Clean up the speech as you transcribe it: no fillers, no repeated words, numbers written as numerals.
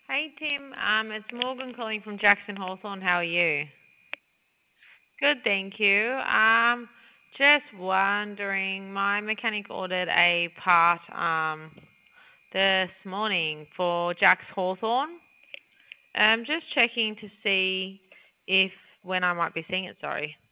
Hey Tim, it's Morgan calling from Jackson Hawthorne. How are you? Good, thank you. Just wondering, my mechanic ordered a part this morning for Jack's Hawthorne. Just checking to see if when I might be seeing it. Sorry.